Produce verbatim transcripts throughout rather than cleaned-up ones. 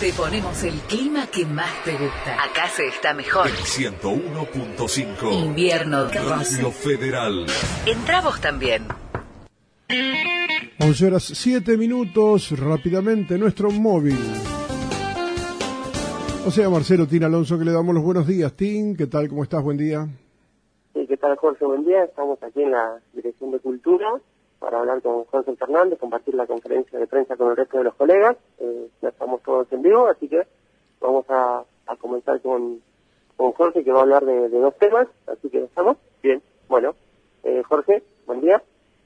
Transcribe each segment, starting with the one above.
Te ponemos el clima que más te gusta. Acá se está mejor. El ciento uno punto cinco. Invierno Radio Federal. Entrá vos también. once horas siete minutos, rápidamente nuestro móvil. O sea, Marcelo Tin Alonso, que le damos los buenos días. Tin, ¿qué tal? ¿Cómo estás? Buen día. Sí, ¿qué tal, Jorge? Buen día. Estamos aquí en la Dirección de Cultura para hablar con Jorge Fernández, compartir la conferencia de prensa con el resto de los colegas. Eh, ya estamos todos en vivo, así que vamos a, a comenzar con, con Jorge, que va a hablar de, de dos temas. Así que estamos. Bien. Bueno, eh, Jorge, buen día.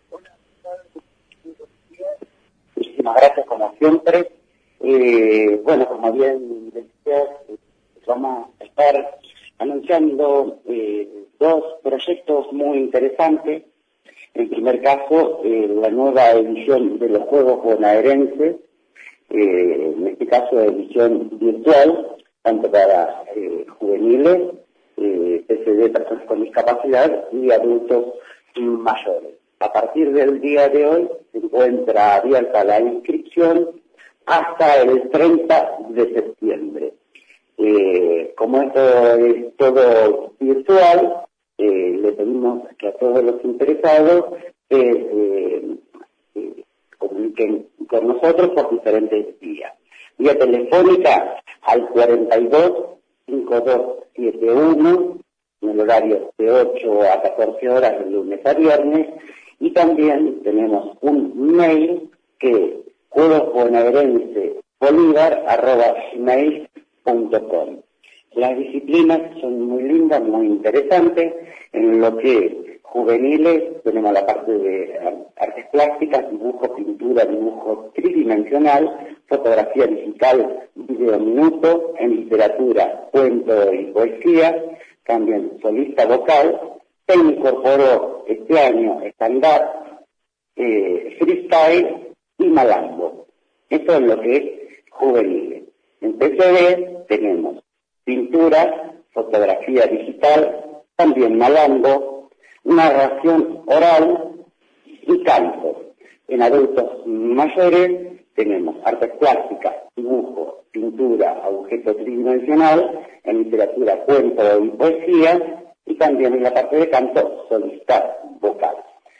Muchísimas gracias, como siempre. Eh, bueno, como bien decía, vamos a estar anunciando eh, dos proyectos muy interesantes. En primer caso, eh, la nueva edición de los Juegos Bonaerenses, eh, en este caso edición virtual, tanto para eh, juveniles, eh, P C D, personas con discapacidad y adultos mayores. A partir del día de hoy se encuentra abierta la inscripción hasta el treinta de septiembre. Eh, como esto es todo virtual, eh, le pedimos que a todos los interesados eh, eh, comuniquen con nosotros por diferentes vías. Vía telefónica al cuarenta y dos, cincuenta y dos setenta y uno, en el horario de ocho a catorce horas de lunes a viernes, y también tenemos un mail que es juegos bonaerense bolívar arroba gmail punto com. Las disciplinas son muy lindas, muy interesantes. En lo que juveniles tenemos la parte de artes plásticas, dibujo, pintura, dibujo tridimensional, fotografía digital, video minuto, en literatura, cuento y poesía, también solista vocal. Se incorporó este año stand-up, eh, freestyle y malambo. Esto es lo que es juveniles. En P C D tenemos pintura, fotografía digital, también malambo, narración oral y canto. En adultos mayores tenemos artes plásticas, dibujo, pintura, objeto tridimensional, en literatura, cuento y poesía, y también en la parte de canto, solista vocal.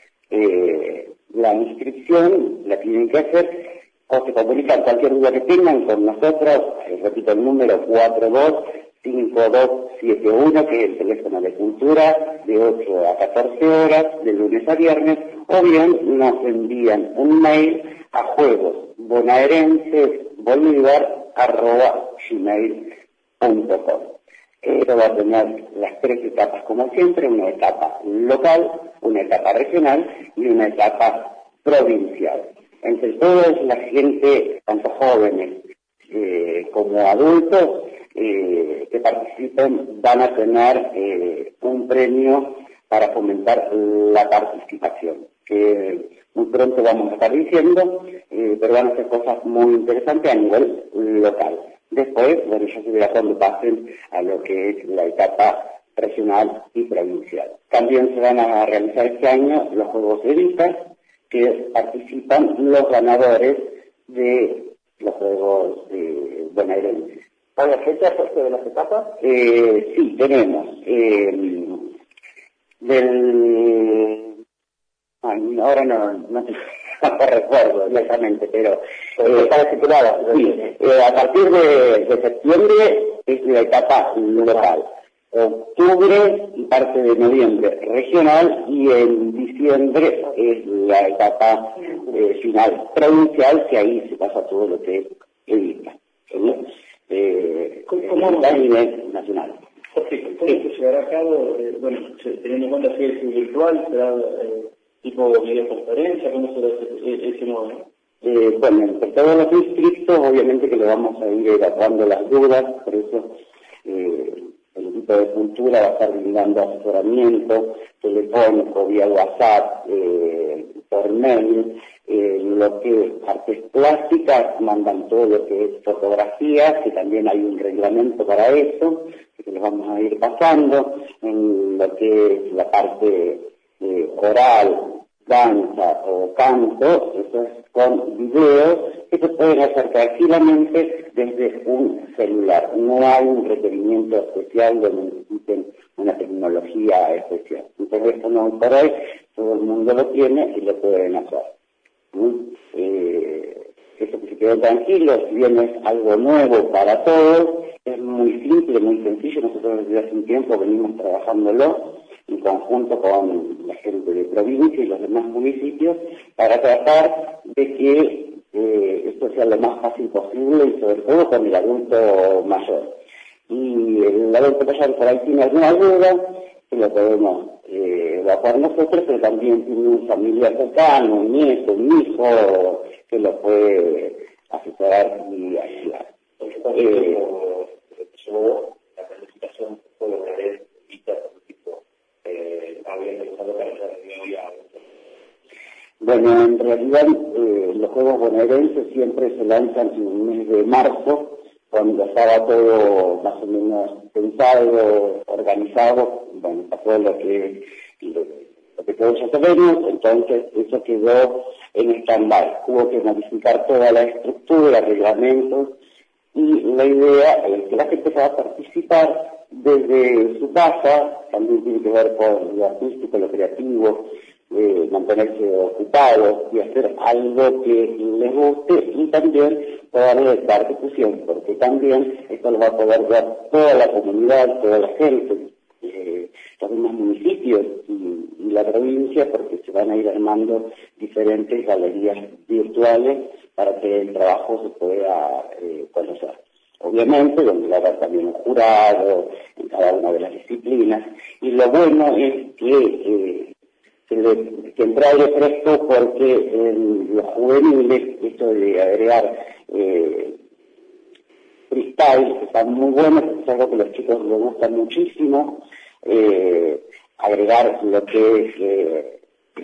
Eh, la inscripción la tienen que hacer o se comunican cualquier duda que tengan con nosotros, eh, repito el número cuatro dos cinco dos siete uno, que es el teléfono de cultura, de ocho a catorce horas, de lunes a viernes, o bien nos envían un mail a juegos bonaerenses bolívar arroba gmail punto com. Esto va a tener las tres etapas como siempre, una etapa local, una etapa regional y una etapa provincial. Entre todos, la gente, tanto jóvenes eh, como adultos, eh, que participen, van a tener eh, un premio para fomentar la participación, que muy pronto vamos a estar diciendo, eh, pero van a ser cosas muy interesantes a nivel local. Después, bueno, ya se verá cuando pasen a lo que es la etapa regional y provincial. También se van a realizar este año los Juegos Evitas, que participan los ganadores de los Juegos eh, bonaerenses. ¿Hay fecha de las etapas? Eh, sí, tenemos eh, del... Ay, ahora no, no, no recuerdo exactamente, pero eh, está estipulada. Sí, eh, a partir de, de septiembre es la etapa local, octubre y parte de noviembre regional, y en diciembre es la etapa eh, final provincial, que ahí se pasa todo lo que es Evita, eh, ¿Cómo a nivel nacional. Jorge, ¿cómo se llevará a cabo? Eh, bueno, teniendo en cuenta que es virtual, será eh, tipo videoconferencia, ¿cómo será ese, ese modo? ¿No? Eh, bueno, entre todos los inscritos, obviamente que le vamos a ir evacuando las dudas, por eso eh, el equipo de cultura va a estar brindando asesoramiento telefónico, vía WhatsApp, eh, por mail, eh, lo que es artes plásticas, mandan todo lo que es fotografía, que también hay un reglamento para eso, que les vamos a ir pasando, en lo que es la parte eh, oral, danza o canto, eso es con videos que se pueden hacer tranquilamente desde un celular. No hay un requerimiento especial donde necesiten una tecnología especial. Un teléfono por hoy todo el mundo lo tiene y lo pueden hacer. ¿Mm? Eh, eso que se quedó tranquilo, si bien es algo nuevo para todos, es muy simple, muy sencillo. Nosotros desde hace un tiempo venimos trabajándolo en conjunto con la gente de provincia y los demás municipios para tratar de que eh, esto sea lo más fácil posible y sobre todo con el adulto mayor. Y el adulto mayor por ahí tiene alguna duda, que lo podemos eh, evacuar nosotros, pero también tiene un familiar cercano, un nieto, un hijo, que lo puede asesorar y ayudar. Eh, yo, la planificación fue una vez vista por tipo, eh, había empezado para la reunión ya. Bueno, en realidad eh, los Juegos Bonaerenses siempre se lanzan en el mes de marzo, cuando estaba todo más o menos pensado, organizado. Bueno, pasó lo que, lo, lo que todos ya sabemos, entonces eso quedó en stand-by. Hubo que modificar toda la estructura, reglamentos, y la idea es que la gente pueda participar desde su casa, también tiene que ver con lo artístico, lo creativo, eh, mantenerse ocupados y hacer algo que les guste y también poderle dar difusión, porque también esto lo va a poder ver toda la comunidad, toda la gente, eh, los demás municipios y, y la provincia, porque se van a ir armando diferentes galerías virtuales para que el trabajo se pueda eh, conocer. Obviamente, donde va a haber también un jurado en cada una de las disciplinas, y lo bueno es que eh, que, le, que entra aire fresco, porque en los juveniles, esto de agregar eh, freestyle, está muy bueno, es algo que a los chicos les gusta muchísimo, eh, agregar lo que es eh,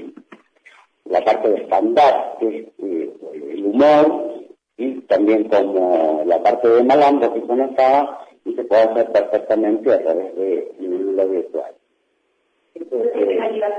la parte de stand-up, que es eh, el humor, y también como la parte de malandro que conectaba, y se puede hacer perfectamente a través de lo virtual. Eh,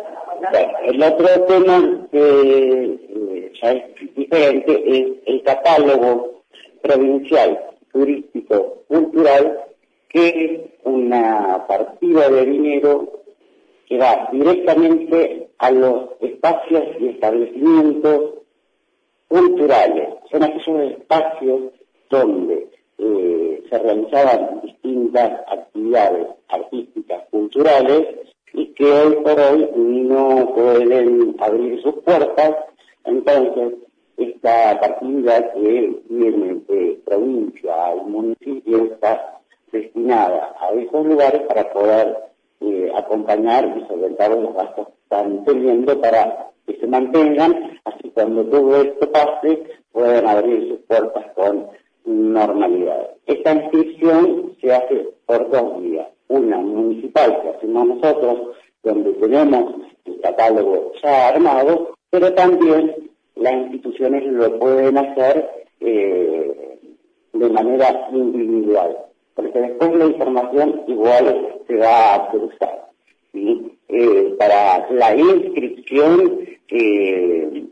el otro tema que eh, ya es diferente es el catálogo provincial turístico cultural, que es una partida de dinero que va directamente a los espacios y establecimientos culturales. Son aquellos espacios donde eh, se realizaban distintas actividades artísticas, culturales, y que hoy por hoy no pueden abrir sus puertas. Entonces, esta partida que viene de provincia al municipio está destinada a esos lugares para poder eh, acompañar y solventar los gastos que están teniendo para que se mantengan, así cuando todo esto pase puedan abrir sus puertas con normalidad. Esta inscripción se hace por dos vías. Una municipal que hacemos nosotros, donde tenemos el catálogo ya armado, pero también las instituciones lo pueden hacer eh, de manera individual, porque después la información igual se va a cruzar, ¿sí? Eh, para la inscripción eh,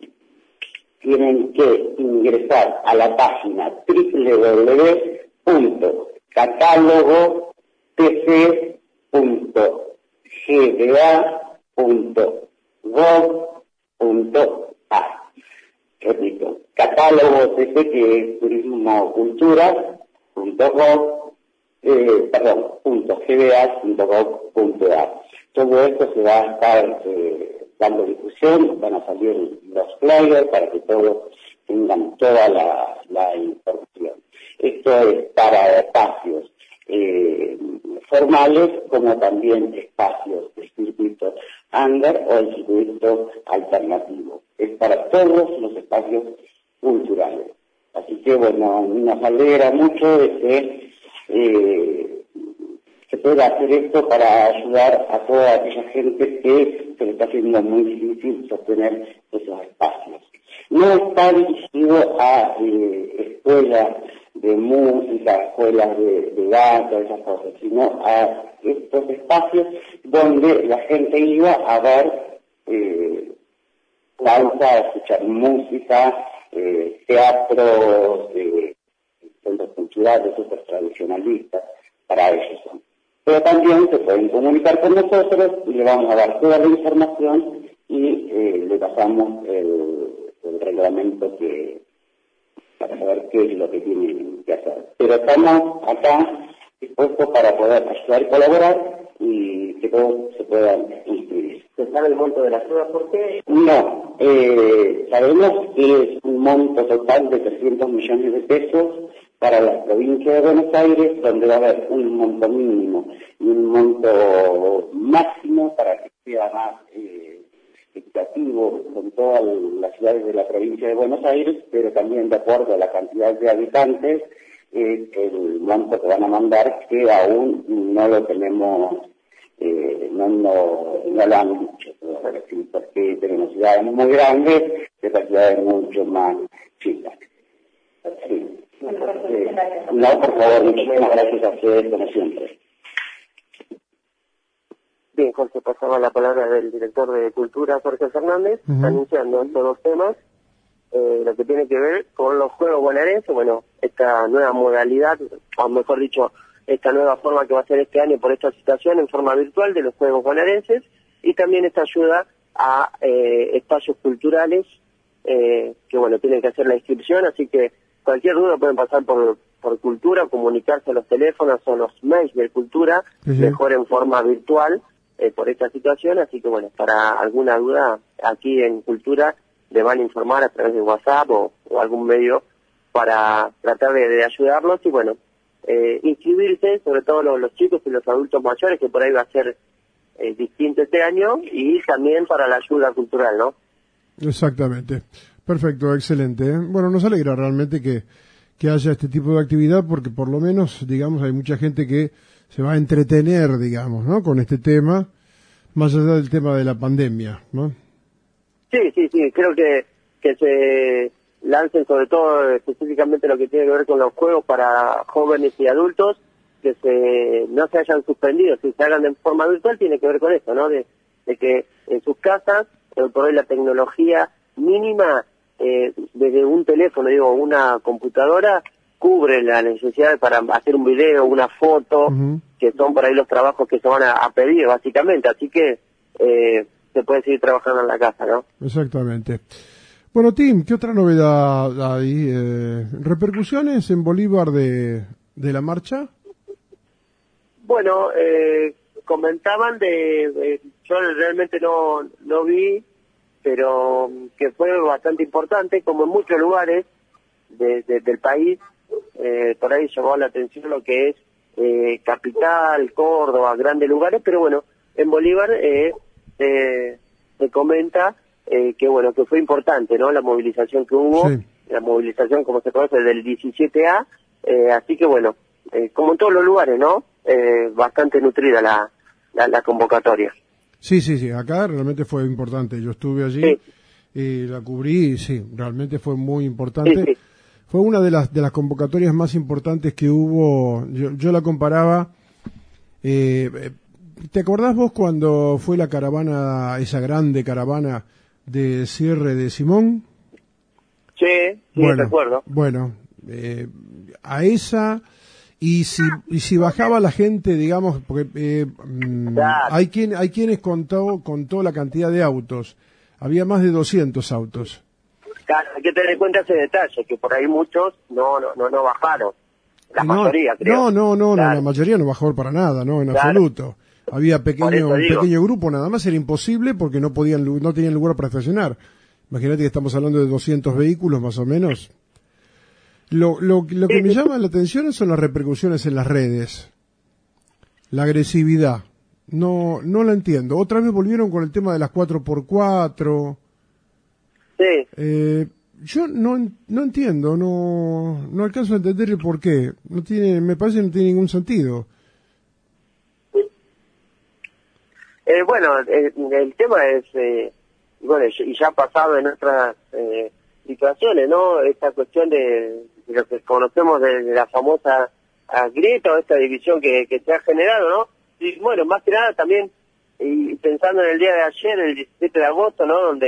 tienen que ingresar a la página doble u doble u doble u punto catálogo t c punto g b a punto gov punto a. Repito, catálogo T C, que es turismo cultura punto gov, eh, perdón, punto g b a punto gov punto a. Todo esto se va a estar eh, dando difusión, van a salir los flyers para que todos tengan toda la, la información. Esto es para espacios eh, formales, como también espacios de circuito under o el circuito alternativo. Es para todos los espacios culturales. Así que, bueno, nos alegra mucho de que eh, se pueda hacer esto para ayudar a toda aquella gente que se le está haciendo muy difícil sostener esos espacios. No está dirigido a eh, escuelas de música, escuelas de, de danza, esas cosas, sino a estos espacios donde la gente iba a ver eh, danza, escuchar música, eh, teatro, eh, centros culturales súper tradicionalistas, para ellos son. Pero también se pueden comunicar con nosotros y le vamos a dar toda la información y eh, le pasamos el, el reglamento que para saber qué es lo que tienen que hacer. Pero estamos acá dispuestos para poder ayudar y colaborar y que todos se puedan inscribir. ¿Se sabe el monto de la ayuda? ¿Por qué? No, eh, sabemos que es un monto total de trescientos millones de pesos para la provincia de Buenos Aires, donde va a haber un monto mínimo y un monto máximo para que sea más eh, equitativo con todas las ciudades de la provincia de Buenos Aires, pero también de acuerdo a la cantidad de habitantes, es el monto que van a mandar, que aún no lo tenemos, eh, no, no, no lo han dicho, ¿sí? Porque tenemos ciudades muy grandes, pero ciudades mucho más chicas. Sí. Eh, no, por favor, muchísimas gracias a ustedes, como siempre. Bien, Jorge, pasaba la palabra del director de Cultura, Jorge Fernández, uh-huh. anunciando estos dos temas, eh, lo que tiene que ver con los Juegos Bonaerenses, bueno, esta nueva modalidad, o mejor dicho, esta nueva forma que va a ser este año por esta situación en forma virtual de los Juegos Bonaerenses, y también esta ayuda a eh, espacios culturales, eh, que bueno, tienen que hacer la inscripción, así que cualquier duda pueden pasar por, por Cultura, comunicarse a los teléfonos o los mails de Cultura, uh-huh. mejor en forma virtual, eh, por esta situación, así que bueno, para alguna duda, aquí en Cultura le van a informar a través de WhatsApp o, o algún medio para tratar de, de ayudarlos y bueno, eh, inscribirse, sobre todo los, los chicos y los adultos mayores, que por ahí va a ser eh, distinto este año, y también para la ayuda cultural, ¿no? Exactamente. Perfecto, excelente. ¿eh? Bueno, nos alegra realmente que, que haya este tipo de actividad, porque por lo menos, digamos, hay mucha gente que se va a entretener, digamos, ¿no? Con este tema, más allá del tema de la pandemia, ¿no? Sí, sí, sí, creo que, que se lancen sobre todo específicamente lo que tiene que ver con los juegos para jóvenes y adultos, que se no se hayan suspendido, si se hagan de forma virtual, tiene que ver con eso, ¿no? De, de que en sus casas, por hoy la tecnología mínima, eh, desde un teléfono, digo, una computadora, cubre la necesidad para hacer un video, una foto, uh-huh. que son por ahí los trabajos que se van a, a pedir, básicamente, así que eh, se puede seguir trabajando en la casa, ¿no? Exactamente. Bueno, Tim, ¿qué otra novedad hay? Eh, ¿Repercusiones en Bolívar de, de la marcha? Bueno, eh, comentaban de, de, yo realmente no, no vi, pero que fue bastante importante, como en muchos lugares de, de, del país, eh, por ahí llamó la atención lo que es eh, Capital, Córdoba, grandes lugares, pero bueno, en Bolívar eh, eh, se comenta eh, que bueno, que fue importante, ¿no? La movilización que hubo, sí. La movilización, como se conoce, del diecisiete A, eh, así que bueno, eh, como en todos los lugares, ¿no? Eh, bastante nutrida la, la, la convocatoria. Sí, sí, sí, acá realmente fue importante. Yo estuve allí sí. y la cubrí y sí, realmente fue muy importante. Sí, sí. Fue una de las de las convocatorias más importantes que hubo. Yo, yo la comparaba. Eh, ¿Te acordás vos cuando fue la caravana, esa grande caravana de cierre de Simón? Sí, sí, bueno, recuerdo. Bueno, eh, a esa... Y si, y si bajaba la gente, digamos, porque eh, claro. hay quien hay quienes contó contó la cantidad de autos, había más de doscientos autos. Claro, hay que tener en cuenta ese detalle, que por ahí muchos no no no, no bajaron, la no, mayoría creo. No, no, no, claro. no, la mayoría no bajó para nada, no, en claro. absoluto. Había pequeño un pequeño grupo, nada más era imposible porque no podían no tenían lugar para estacionar. Imagínate que estamos hablando de doscientos vehículos más o menos. Lo, lo, lo que me llama la atención son las repercusiones en las redes. La agresividad. No no la entiendo. Otra vez volvieron con el tema de las cuatro por cuatro. Sí. Eh, yo no no entiendo, no no alcanzo a entender el por qué. No tiene, me parece que no tiene ningún sentido. Eh, bueno, el, el tema es, eh, bueno, y ya ha pasado en otras eh, situaciones, ¿no? Esta cuestión de, de lo que conocemos de, de la famosa grieta o esta división que, que se ha generado, ¿no? Y bueno, más que nada también, y pensando en el día de ayer, el diecisiete de agosto, ¿no? Donde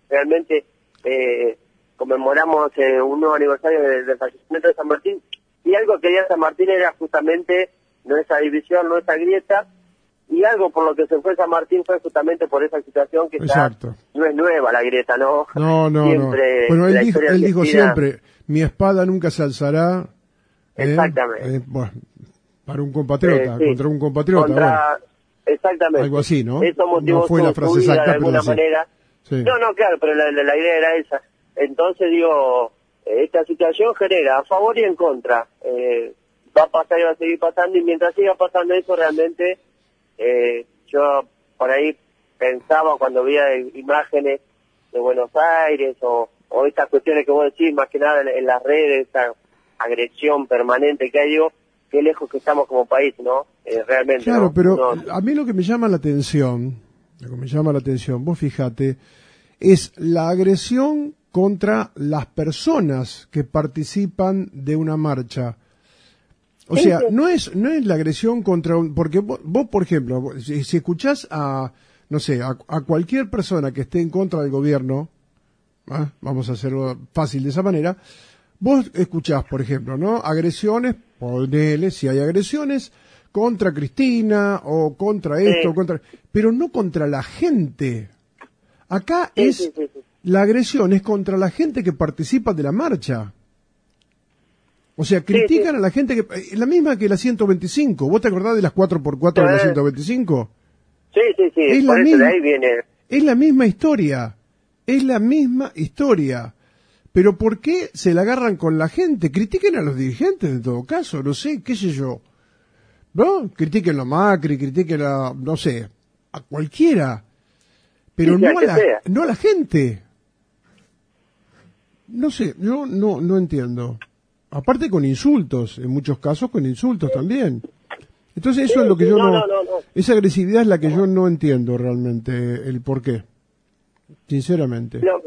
realmente eh, conmemoramos eh, un nuevo aniversario del, del fallecimiento de San Martín, y algo que quería San Martín era justamente no esa división, no esa grieta, y algo por lo que se fue San Martín fue justamente por esa situación que Exacto. está, no es nueva la grieta, ¿no? No, no, siempre, no. Bueno, él, la dijo, historia él dijo argentina- siempre, mi espada nunca se alzará. ¿eh? Exactamente. Eh, bueno, para un compatriota, Eh, sí. contra un compatriota. Contra- bueno. Exactamente. Algo así, ¿no? Eso motivó No fue su, la frase su vida exacta, de alguna pero sí. manera. Sí. No, no, claro, pero la, la, la idea era esa. Entonces, digo, eh, esta situación genera a favor y en contra. Eh, va a pasar y va a seguir pasando, y mientras siga pasando eso, realmente, eh, yo por ahí pensaba cuando veía imágenes de Buenos Aires o, o estas cuestiones que vos decís, más que nada en, en las redes, esta agresión permanente que hay, digo, qué lejos que estamos como país, ¿no? Eh, realmente. Claro, ¿no? pero Uno- a mí lo que me llama la atención, lo que me llama la atención, vos fíjate, es la agresión contra las personas que participan de una marcha. O Sí, sea, sí. no es no es la agresión contra un, porque vos, vos, por ejemplo, vos, si, si escuchás a, no sé, a, a cualquier persona que esté en contra del gobierno, ¿ah? Vamos a hacerlo fácil de esa manera, vos escuchás, por ejemplo, ¿no? Agresiones, ponele, si hay agresiones, contra Cristina, o contra esto, Sí. contra, pero no contra la gente. Acá Sí, es, sí, sí, sí. la agresión es contra la gente que participa de la marcha. O sea, critican sí. a la gente que, eh, la misma que la ciento veinticinco. ¿Vos te acordás de las cuatro por cuatro de la Sí. ciento veinticinco? Sí, sí, sí, Es por la eso misma- de ahí viene. Es la misma historia. Es la misma historia. Pero ¿por qué se la agarran con la gente? Critiquen a los dirigentes en todo caso, no sé, qué sé yo. ¿No? Critiquen a Macri, critiquen a, no sé, a cualquiera. Pero Sí, sí, no, al a que la, sea. no a la gente. No sé, yo no, no entiendo. Aparte con insultos, en muchos casos con insultos también. Entonces eso Sí, es lo que sí, yo no, no, no, no, no. esa agresividad es la que yo no entiendo realmente el por qué. Sinceramente. Lo,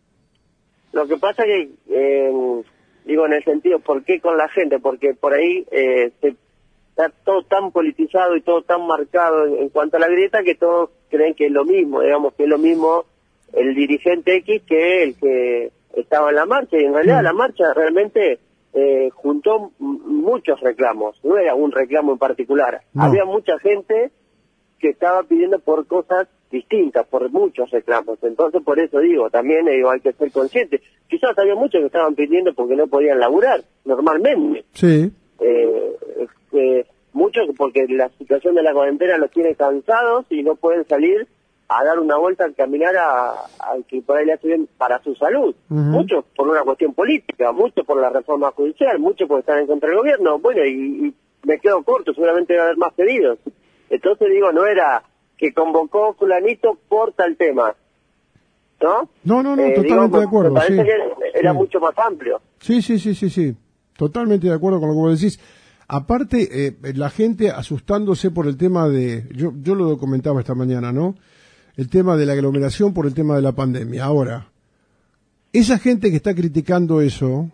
lo que pasa que, eh, digo, en el sentido, ¿por qué con la gente? Porque por ahí eh, se, está todo tan politizado y todo tan marcado en, en cuanto a la grieta que todos creen que es lo mismo, digamos que es lo mismo el dirigente X que el que estaba en la marcha, y en realidad Mm. la marcha realmente eh, juntó m- muchos reclamos, no era un reclamo en particular, No. había mucha gente que estaba pidiendo por cosas distintas, por muchos reclamos. Entonces, por eso digo, también digo, hay que ser conscientes. Quizás había muchos que estaban pidiendo porque no podían laburar, normalmente. Sí, Eh, eh, muchos porque la situación de la cuarentena los tiene cansados y no pueden salir a dar una vuelta, a caminar a, a que por ahí le hace bien para su salud. Ujú. Muchos por una cuestión política, muchos por la reforma judicial, muchos porque están en contra del gobierno. Bueno, y, y me quedo corto, seguramente va a haber más pedidos. Entonces digo, no era que convocó fulanito por tal tema, ¿no? no, no, no, Eh, totalmente digo, de acuerdo. Me parece Sí. que era Sí. mucho más amplio. Sí, sí, sí, sí, sí. Totalmente de acuerdo con lo que vos decís. Aparte, eh, la gente asustándose por el tema de, yo, yo lo comentaba esta mañana, ¿no? El tema de la aglomeración por el tema de la pandemia. Ahora, esa gente que está criticando eso,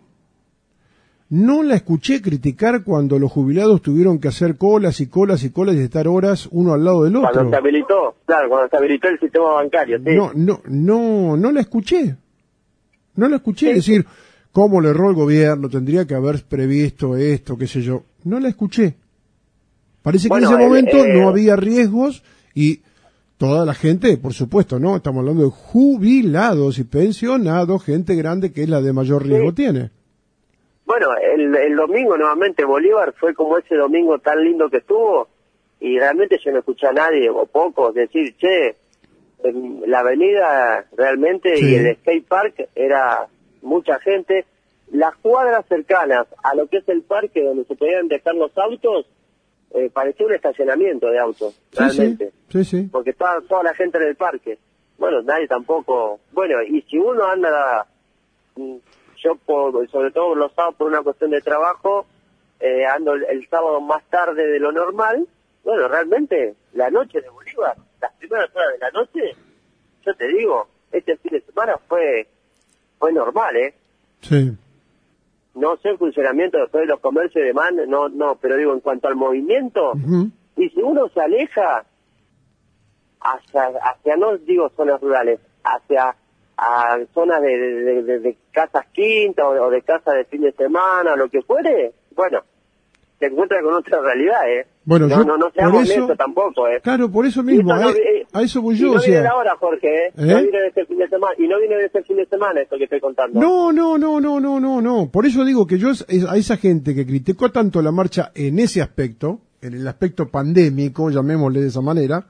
no la escuché criticar cuando los jubilados tuvieron que hacer colas y colas y colas y estar horas uno al lado del Cuando otro. se habilitó, claro, cuando se habilitó el sistema bancario, sí. No, no, no, no la escuché. No la escuché Sí. decir, ¿cómo le erró el gobierno? Tendría que haber previsto esto, qué sé yo. No la escuché. Parece Bueno, que en ese el- momento eh, no había riesgos y toda la gente, por supuesto, ¿no? Estamos hablando de jubilados y pensionados, gente grande que es la de mayor riesgo Sí. tiene. Bueno, el, el domingo nuevamente Bolívar fue como ese domingo tan lindo que estuvo, y realmente yo no escuché a nadie, o pocos, decir, che, en la avenida realmente Sí. y el skate park era mucha gente. Las cuadras cercanas a lo que es el parque donde se podían dejar los autos, eh, parecía un estacionamiento de autos, Sí, realmente. sí, sí, sí. Porque estaba toda la gente en el parque. Bueno, nadie tampoco. Bueno, y si uno anda, mm, yo por, sobre todo los sábados por una cuestión de trabajo, eh, ando el, el sábado más tarde de lo normal, bueno, realmente la noche de Bolívar, las primeras horas de la noche, yo te digo, este fin de semana fue fue normal, ¿eh? Sí. No sé el funcionamiento después de los comercios y demás, no, no, pero digo, en cuanto al movimiento, Ujú. y si uno se aleja hacia, hacia no digo zonas rurales, hacia a zonas de, de, de, de casas quintas o, o de casas de fin de semana o lo que fuere, bueno, se encuentra con otra realidad, ¿eh? Bueno, no, yo, no, no seamos por eso, netos tampoco, ¿eh? Claro, por eso mismo, no, a, eh, a eso voy yo, y no o viene sea... de ahora, Jorge, ¿eh? ¿eh? No viene de este fin de semana, y no viene de este fin de semana esto que estoy contando. No, no, no, no, no, no, no. Por eso digo que yo a esa gente que criticó tanto la marcha en ese aspecto, en el aspecto pandémico, llamémosle de esa manera,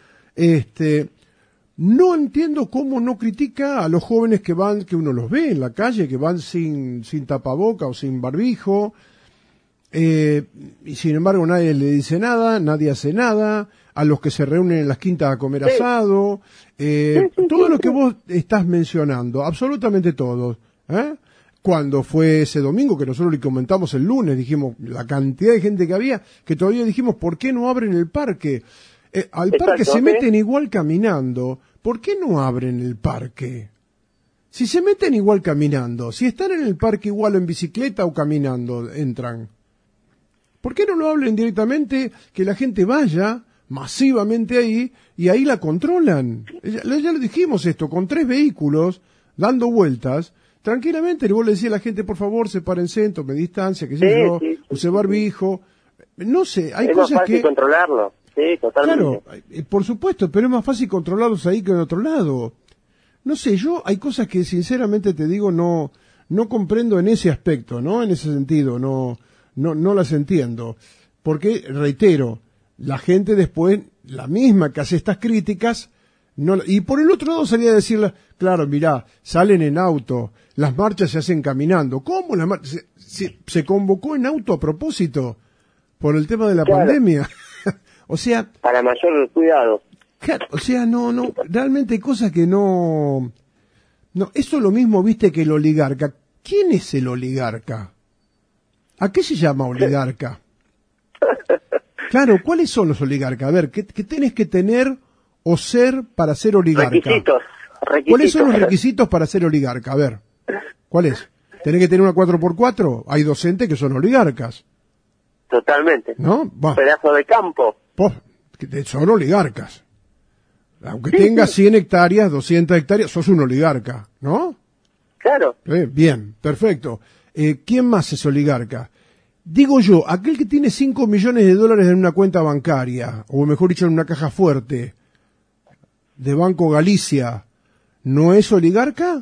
este, no entiendo cómo no critica a los jóvenes que van, que uno los ve en la calle, que van sin, sin tapaboca o sin barbijo, eh, y sin embargo nadie le dice nada, nadie hace nada, a los que se reúnen en las quintas a comer Sí. asado, eh, Sí, sí, todo sí, lo que sí. vos estás mencionando, absolutamente todo, ¿eh? Cuando fue ese domingo, que nosotros le comentamos el lunes, dijimos la cantidad de gente que había, que todavía dijimos, ¿por qué no abren el parque? Eh, al Exacto, parque se ¿sí? meten igual caminando, ¿por qué no abren el parque? Si se meten igual caminando, si están en el parque igual en bicicleta o caminando, entran. ¿Por qué no lo hablen directamente, que la gente vaya masivamente ahí y ahí la controlan? Ya, ya lo dijimos esto, con tres vehículos dando vueltas, tranquilamente vos le decís a la gente, por favor, sepárense, tome distancia, que sé Sí, yo, sí, sí, use sí, barbijo. No sé, hay es más cosas fácil que... controlarlo, sí, totalmente. Claro, eh, por supuesto, pero es más fácil controlarlos ahí que en otro lado. No sé, yo hay cosas que sinceramente te digo no no comprendo en ese aspecto, ¿no? En ese sentido, no no no las entiendo. Porque, reitero, la gente después, la misma que hace estas críticas, no, y por el otro lado salía a decirle, claro, mirá, salen en auto, las marchas se hacen caminando. ¿Cómo las marchas? Se, se, se convocó en auto a propósito por el tema de la Claro. pandemia. O sea, Para mayor cuidado. claro, o sea, no, no, realmente hay cosas que no, no, eso es lo mismo, viste, que el oligarca. ¿Quién es el oligarca? ¿A qué se llama oligarca? Claro, ¿cuáles son los oligarcas? A ver, ¿qué, qué tenés que tener o ser para ser oligarca? Requisitos, requisitos. ¿Cuáles son los requisitos para ser oligarca? A ver, ¿cuál es? ¿Tenés que tener una cuatro por cuatro? Hay docentes que son oligarcas, Totalmente. ¿no? Va. Pedazo de campo. Pues, que son oligarcas. Aunque tengas cien hectáreas, doscientas hectáreas, sos un oligarca, ¿no? Claro. Eh, bien, perfecto. Eh, ¿Quién más es oligarca? Digo yo, aquel que tiene cinco millones de dólares en una cuenta bancaria, o mejor dicho, en una caja fuerte, de Banco Galicia, ¿no es oligarca?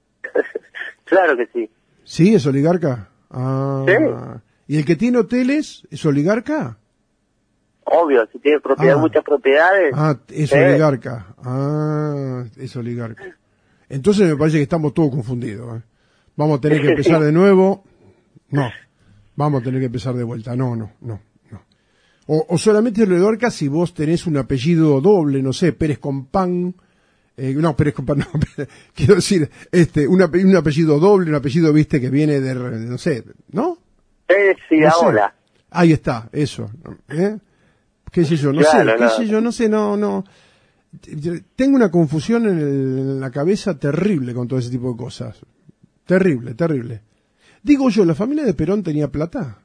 Claro que sí. Sí, es oligarca. Ah. Sí. ¿Y el que tiene hoteles es oligarca? Obvio, si tiene propiedad, Ah. muchas propiedades. Ah, es Sí. oligarca. Ah, es oligarca. Entonces me parece que estamos todos confundidos. ¿eh? Vamos a tener que empezar de nuevo. No, vamos a tener que empezar de vuelta. No, no, no, no. O, o solamente es oligarca si vos tenés un apellido doble, no sé, Pérez Compán. Eh, no, Pérez Compán, no. Quiero decir, este, un, ape- un apellido doble, un apellido, viste, que viene de, no sé, ¿no? Es y No sé. ahora. Ahí está, eso. ¿eh? ¿Qué sé yo? No Claro, sé, qué no. sé yo, no sé, no, no. Tengo una confusión en, el- en la cabeza terrible con todo ese tipo de cosas. Terrible, terrible. Digo yo, ¿la familia de Perón tenía plata?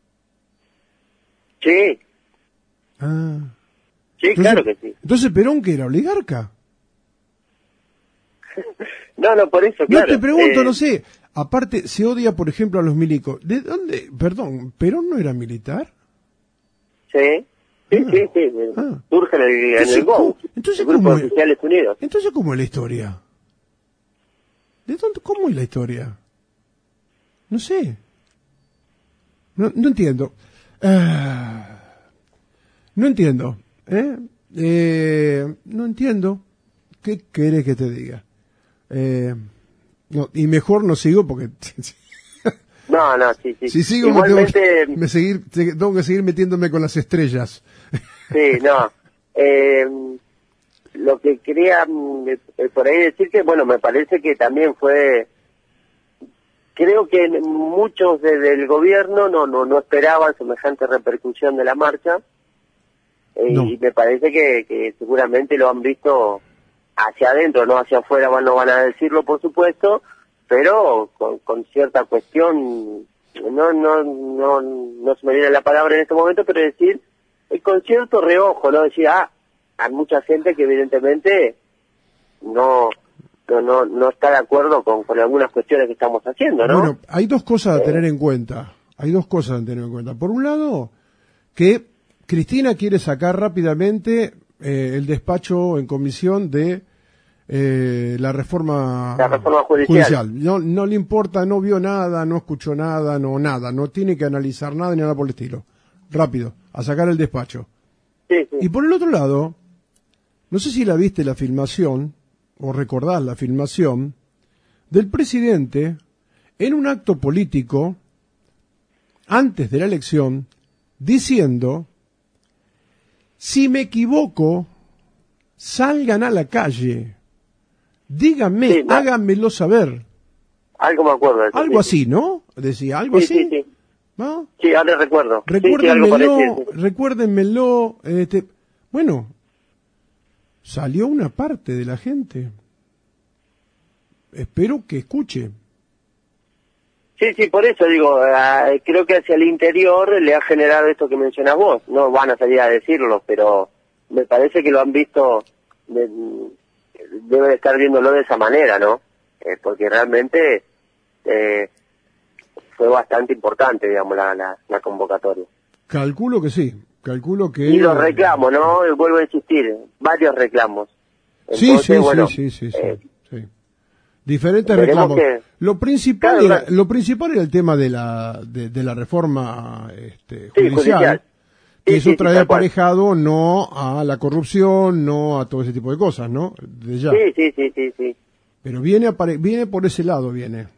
Sí, Ah. sí, Entonces- claro que sí. Entonces, ¿Perón que era oligarca? No, no, por eso, No claro. te pregunto, eh, no sé. Aparte, se odia, por ejemplo, a los milicos. ¿De dónde? Perdón, ¿Perón no era militar? Sí, sí, Ah. sí, sí. Ah. Surge en el, en Entonces, el G O ¿cómo- U, entonces el Grupo cómo de es? Oficiales Unidos. Entonces, ¿cómo es la historia? ¿De dónde, cómo es la historia? No sé. No, no entiendo. Ah, no entiendo. ¿eh? Eh, no entiendo. ¿Qué querés que te diga? Eh, no, y mejor no sigo porque No, no, sí, sí. si sigo me tengo, Igualmente, que, me seguir, tengo que seguir metiéndome con las estrellas. sí, no. Eh, lo que quería mm, eh, por ahí decir que, bueno, me parece que también fue... Creo que muchos desde el gobierno no, no, no esperaban semejante repercusión de la marcha. Eh, No. Y me parece que, que seguramente lo han visto hacia adentro, no hacia afuera, bueno, no van a decirlo, por supuesto, pero con, con cierta cuestión, no, no, no, no se me viene la palabra en este momento, pero decir, eh, con cierto reojo, ¿no? Decir, ah, hay mucha gente que evidentemente no, no no no está de acuerdo con, con algunas cuestiones que estamos haciendo, ¿no? Bueno, hay dos cosas a Eh. tener en cuenta. Hay dos cosas a tener en cuenta. Por un lado, que Cristina quiere sacar rápidamente eh, el despacho en comisión de eh, la reforma, La reforma judicial. No, no le importa, no vio nada, no escuchó nada, no nada. No tiene que analizar nada ni nada por el estilo. Rápido, a sacar el despacho. Sí, sí. Y por el otro lado, no sé si la viste la filmación, o recordás la filmación, del presidente en un acto político, antes de la elección, diciendo, si me equivoco, salgan a la calle, díganme, Sí, no. háganmelo saber. Algo me acuerdo de eso. Algo sí, así, ¿no? Decía, algo sí, así. Sí, sí, ¿No? sí, ahora recuerdo. Sí, sí, algo Recuérdenmelo, parecido, sí. recuérdenmelo, este, bueno, salió una parte de la gente. Espero que escuche. Sí, sí, por eso digo, eh, creo que hacia el interior le ha generado esto que mencionas vos. No van a salir a decirlo, pero me parece que lo han visto, de, deben estar viéndolo de esa manera, ¿no? Eh, porque realmente eh, fue bastante importante, digamos, la, la, la convocatoria. Calculo que sí, calculo que... Y los reclamos, ¿no? Vuelvo a insistir, varios reclamos. Sí, Entonces, sí, bueno, sí, sí, sí, eh, sí. Diferentes veremos reclamos. que- Lo principal Claro, era, claro. lo principal era el tema de la de, de la reforma este, Sí, judicial, judicial. que Sí, eso sí, trae sí, tal cual. aparejado no a la corrupción, no a todo ese tipo de cosas, ¿no? De ya. Sí, sí, sí, sí, sí. Pero viene apare- viene por ese lado, viene.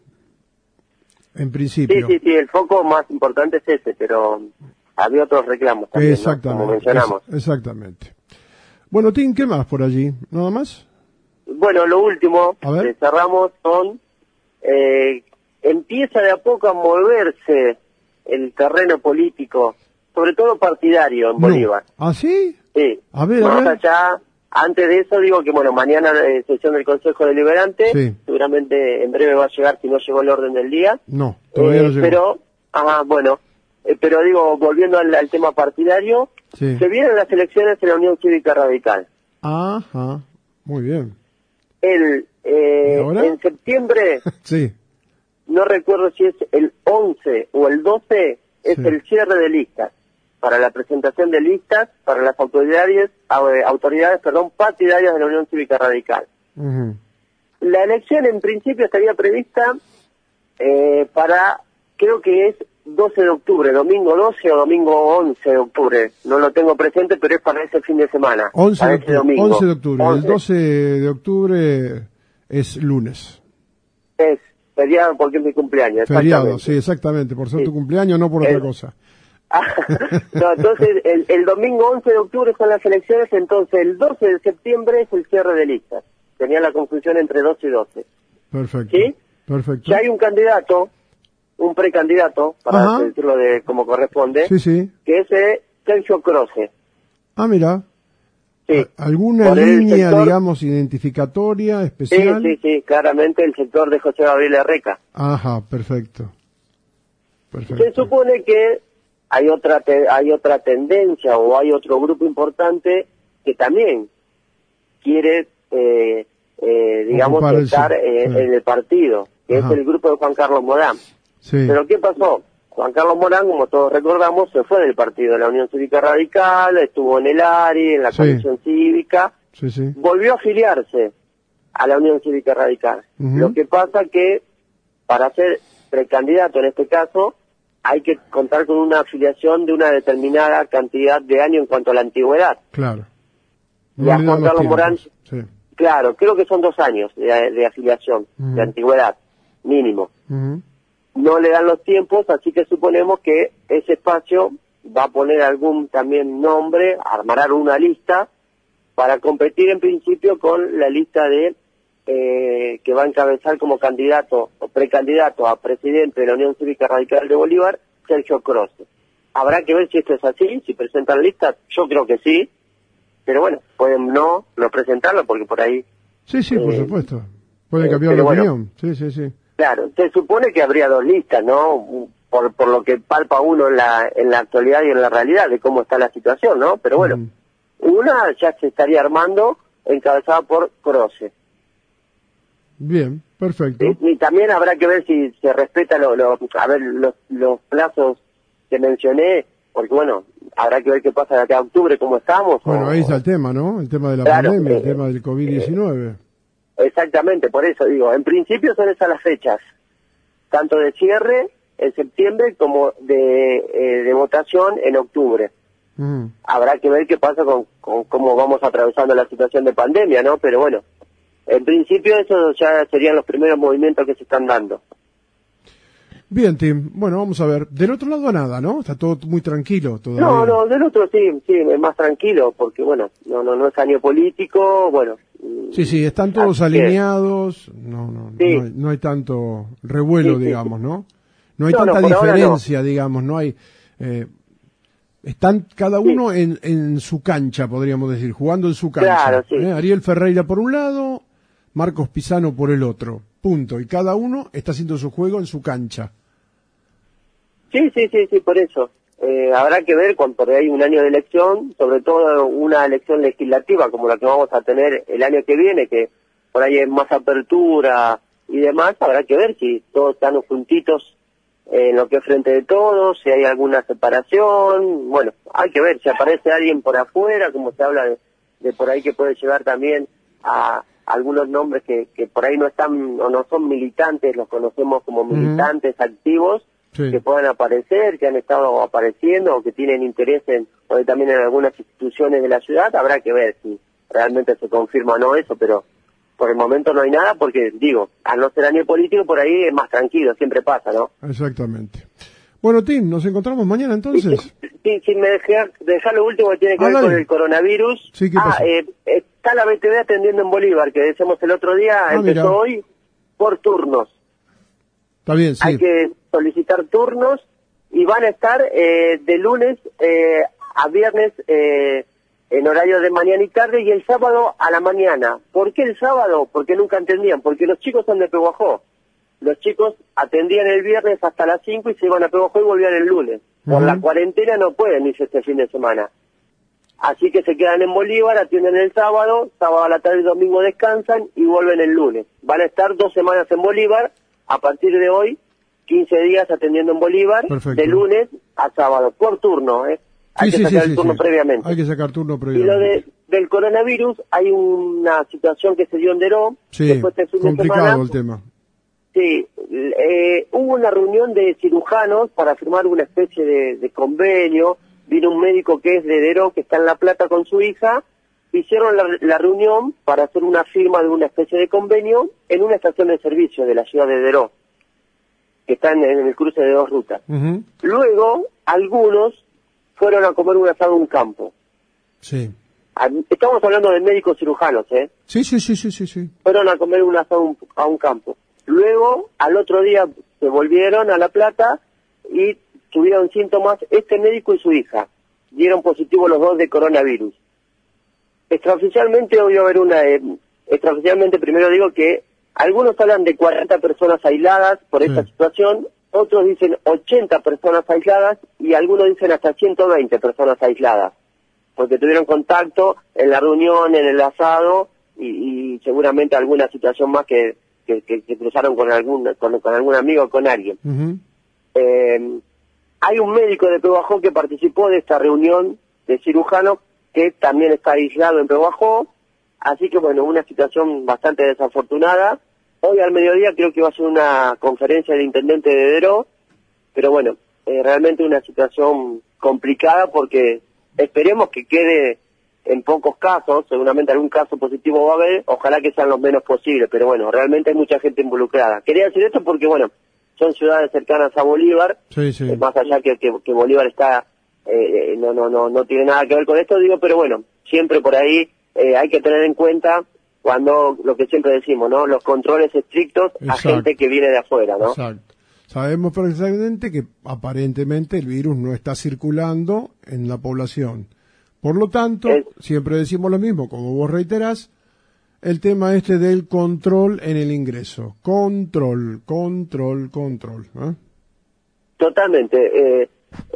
En Sí, principio. sí, sí, el foco más importante es ese, pero había otros reclamos también, ¿no? Como Exactamente. mencionamos. es- exactamente. Bueno, Tim, ¿qué más por allí? ¿Nada más? Bueno, lo último A ver. que cerramos son, eh, empieza de a poco a moverse el terreno político, sobre todo partidario en No. Bolívar. ¿Ah, sí? Sí. A ver, a Más ver. allá, antes de eso digo que, bueno, mañana eh, sesión del Consejo Deliberante, Sí. seguramente en breve va a llegar, si no llegó el orden del día. No, todavía Eh, no llegó. Pero, ah, bueno, eh, pero digo, volviendo al, al tema partidario, Sí. se vienen las elecciones en la Unión Cívica Radical. Ajá, muy bien. El, eh, ¿Y ahora? en septiembre, Sí, no recuerdo si es el once o el doce, es Sí. el cierre de listas, para la presentación de listas para las autoridades, eh, autoridades perdón, partidarias de la Unión Cívica Radical. ujú, La elección en principio estaría prevista eh, para, creo que es doce de octubre, domingo doce o domingo once de octubre, no lo tengo presente, pero es para ese fin de semana. once para de ese octubre. domingo. once de octubre. El once. doce de octubre es lunes. Es feriado porque es mi cumpleaños. Feriado, exactamente. sí, exactamente. Por ser Sí. tu cumpleaños, no por El- otra cosa. Ah, no, entonces el, el domingo once de octubre son las elecciones, entonces el doce de septiembre es el cierre de listas. Tenía la confusión entre doce y doce. Perfecto. ¿Sí? Perfecto. Ya hay un candidato, un precandidato, para Ajá. decirlo de como corresponde, Sí, sí. que es eh, Sergio Croce. Ah, mira. Sí. ¿A- ¿Alguna Por el línea, sector- digamos, identificatoria, Sí, especial? sí, sí, claramente el sector de José Gabriel Herreca. Ajá, perfecto. Perfecto. Se supone que hay otra te- hay otra tendencia o hay otro grupo importante que también quiere, eh, eh, digamos, Ocupar el estar sitio, eh, sí. en el partido, que Ajá. es el grupo de Juan Carlos Morán. Sí. Pero ¿qué pasó? Juan Carlos Morán, como todos recordamos, se fue del partido de la Unión Cívica Radical, estuvo en el A R I, en la Sí. Comisión Cívica, Sí, sí. volvió a afiliarse a la Unión Cívica Radical. Ujú. Lo que pasa que para ser precandidato en este caso hay que contar con una afiliación de una determinada cantidad de años en cuanto a la antigüedad. Claro. Y a le dan Juan los Carlos Morán, tiempos. Sí. claro, creo que son dos años de, de afiliación, Ujú. de antigüedad, mínimo. Ujú. No le dan los tiempos, así que suponemos que ese espacio va a poner algún también nombre, armará una lista para competir en principio con la lista de eh, que va a encabezar como candidato o precandidato a presidente de la Unión Cívica Radical de Bolívar, Sergio Croce. Habrá que ver si esto es así, si presentan listas, yo creo que sí, pero bueno, pueden no, no presentarlo porque por ahí, Sí, sí, por Eh, supuesto. Puede eh, cambiar pero de bueno. opinión. Sí, sí, sí. claro, se supone que habría dos listas, ¿no? Por, por lo que palpa uno en la, en la actualidad y en la realidad de cómo está la situación, ¿no? Pero bueno, Mm. una ya se estaría armando encabezada por Croce. Bien, perfecto. Y, y también habrá que ver si se respeta lo, lo, a ver, los, los plazos que mencioné, porque bueno, habrá que ver qué pasa de acá a octubre, cómo estamos. Bueno, o, ahí está el tema, ¿no? El tema de la claro, pandemia, eh, el tema del COVID diecinueve. Eh, exactamente, por eso digo, en principio son esas las fechas, tanto de cierre en septiembre como de, eh, de votación en octubre. Mm. Habrá que ver qué pasa con, con cómo vamos atravesando la situación de pandemia, ¿no? Pero bueno, en principio esos ya serían los primeros movimientos que se están dando. Bien, Tim. Bueno, vamos a ver. Del otro lado nada, ¿no? Está todo muy tranquilo todavía. No, no, del otro sí, sí, es más tranquilo, porque bueno, no, no, no es año político, bueno. Sí, sí, están todos así alineados, no, no, sí. no, hay, no hay tanto revuelo, Sí, sí, digamos, sí. ¿no? No hay No, tanta no, por ahora diferencia, digamos, no hay... Eh, están cada uno Sí. en, en su cancha, podríamos decir, jugando en su cancha. Claro, sí. ¿Eh? Ariel Ferreira por un lado, Marcos Pisano por el otro, punto. Y cada uno está haciendo su juego en su cancha. Sí, sí, sí, sí, por eso. Eh, habrá que ver cuando hay un año de elección, sobre todo una elección legislativa como la que vamos a tener el año que viene, que por ahí hay más apertura y demás, habrá que ver si todos están juntitos en lo que es frente de todos, si hay alguna separación, bueno, hay que ver si aparece alguien por afuera, como se habla de, de por ahí que puede llegar también a algunos nombres que, que por ahí no están o no son militantes, los conocemos como militantes uh-huh. activos, sí. que puedan aparecer, que han estado apareciendo o que tienen interés en, o también en algunas instituciones de la ciudad, habrá que ver si realmente se confirma o no eso, pero por el momento no hay nada porque, digo, al no ser año político, por ahí es más tranquilo, siempre pasa, ¿no? Exactamente. Bueno, Tim, ¿nos encontramos mañana entonces? Sí, sí, sí me dejé dejar lo último que tiene que ah, ver dale. con el coronavirus. Sí, ¿qué ah, pasa? Eh, está la B T V atendiendo en Bolívar, que decíamos el otro día, ah, empezó mira. hoy por turnos. Está bien, sí. Hay que solicitar turnos y van a estar eh, de lunes eh, a viernes eh, en horario de mañana y tarde y el sábado a la mañana. ¿Por qué el sábado? Porque nunca entendían, porque los chicos son de Pehuajó. Los chicos atendían el viernes hasta las cinco y se iban a Pehuajó y volvían el lunes. Uh-huh. Por la cuarentena no pueden irse este fin de semana. Así que se quedan en Bolívar, atienden el sábado, sábado a la tarde y domingo descansan y vuelven el lunes. Van a estar dos semanas en Bolívar, a partir de hoy, quince días atendiendo en Bolívar, Perfecto. de lunes a sábado, por turno, ¿eh? Hay sí, que sí, sacar sí, el turno sí. previamente. Hay que sacar turno previamente. Y lo de, del coronavirus, hay una situación que se dio en Deró. Sí, después de fin complicado de semana, el tema. Sí, eh, hubo una reunión de cirujanos para firmar una especie de, de convenio. Vino un médico que es de Deró, que está en La Plata con su hija. Hicieron la, la reunión para hacer una firma de una especie de convenio en una estación de servicio de la ciudad de Deró, que está en, en el cruce de dos rutas. Uh-huh. Luego, algunos fueron a comer un asado a un campo. Sí. Estamos hablando de médicos cirujanos, ¿eh? Sí, sí, sí, sí, sí, sí. Fueron a comer un asado a un, a un campo. Luego, al otro día, se volvieron a La Plata y tuvieron síntomas este médico y su hija. Dieron positivo los dos de coronavirus. Extraoficialmente, hoy va a haber una... Eh, extraoficialmente, primero digo que algunos hablan de cuarenta personas aisladas por esta sí. situación, otros dicen ochenta personas aisladas y algunos dicen hasta ciento veinte personas aisladas, porque tuvieron contacto en la reunión, en el asado y, y seguramente alguna situación más que, que, que, que cruzaron con algún, con, con algún amigo o con alguien. Uh-huh. Eh, hay un médico de Pehuajó que participó de esta reunión de cirujanos que también está aislado en Pehuajó, así que bueno, una situación bastante desafortunada. Hoy al mediodía creo que va a ser una conferencia del intendente de Deró, pero bueno, eh, realmente una situación complicada porque esperemos que quede en pocos casos, seguramente algún caso positivo va a haber, ojalá que sean los menos posibles, pero bueno, realmente hay mucha gente involucrada. Quería decir esto porque bueno, son ciudades cercanas a Bolívar, sí, sí. Eh, más allá que, que, que Bolívar está, eh, no, no, no, no tiene nada que ver con esto, digo, pero bueno, siempre por ahí eh, hay que tener en cuenta cuando lo que siempre decimos, ¿no? Los controles estrictos Exacto. a gente que viene de afuera, ¿no? Exacto. Sabemos perfectamente que aparentemente el virus no está circulando en la población. Por lo tanto, es... siempre decimos lo mismo, como vos reiterás, el tema este del control en el ingreso. Control, control, control. ¿eh? Totalmente. Eh,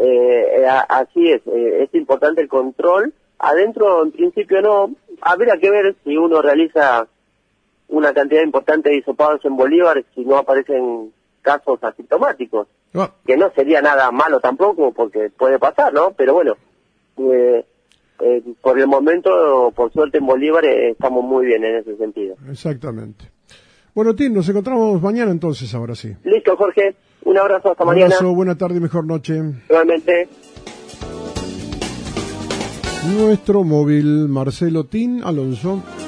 eh, así es. Eh, es importante el control. Adentro, en principio, no. Habría que ver si uno realiza una cantidad importante de hisopados en bolívares si no aparecen casos asintomáticos, oh. que no sería nada malo tampoco, porque puede pasar, ¿no? Pero bueno, eh, eh, por el momento, por suerte en Bolívar eh, estamos muy bien en ese sentido. Exactamente. Bueno, Tim, nos encontramos mañana entonces, ahora sí. Listo, Jorge. Un abrazo, hasta Un mañana. abrazo, buena tarde y mejor noche. Nuevamente. Nuestro móvil, Marcelo Tin Alonso.